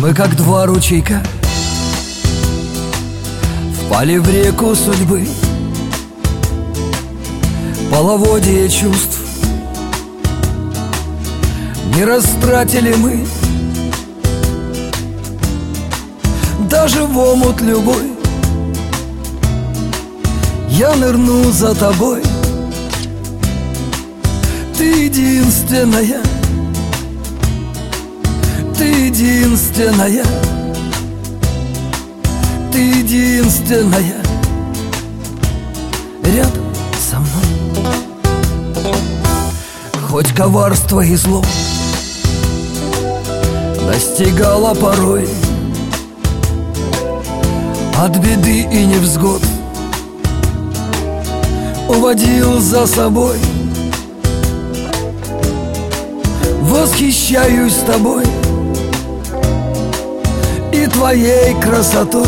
Мы как два ручейка впали в реку судьбы, половодье чувств не растратили мы. Даже в омут любой я нырну за тобой. Ты единственная, ты единственная, ты единственная рядом со мной. Хоть коварство и зло настигало порой, от беды и невзгод уводил за собой. Восхищаюсь тобой и твоей красотой.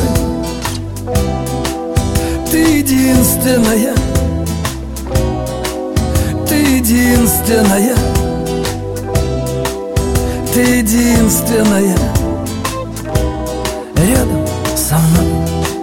Ты единственная, ты единственная, ты единственная рядом со мной.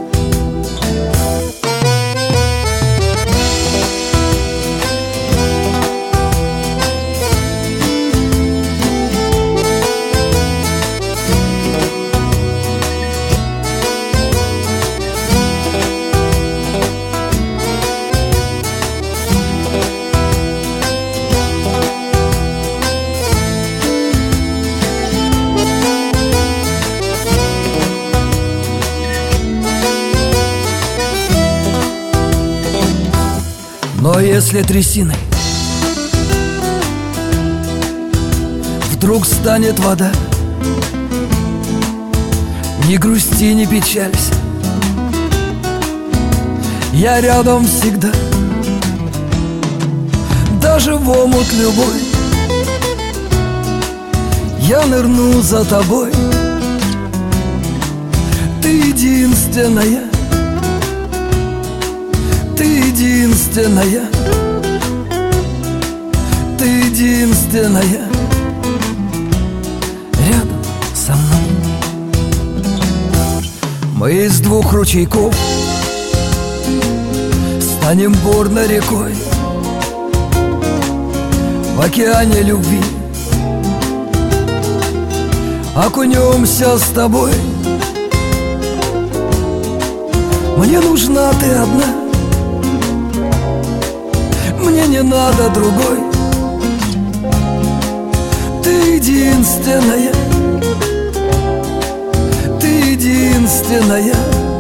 Но если трясиной вдруг станет вода, не грусти, не печалься, я рядом всегда. Даже в омут любой я нырну за тобой. Ты единственная, ты единственная, ты единственная рядом со мной. Мы из двух ручейков станем бурной рекой в океане любви, окунемся с тобой. Мне нужна ты одна, мне не надо другой. Ты единственная, ты единственная,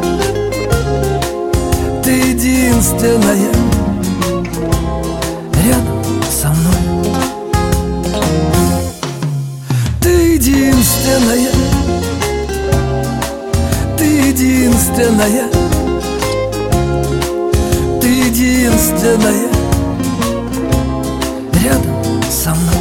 ты единственная рядом со мной. Ты единственная, ты единственная, ты единственная рядом со мной.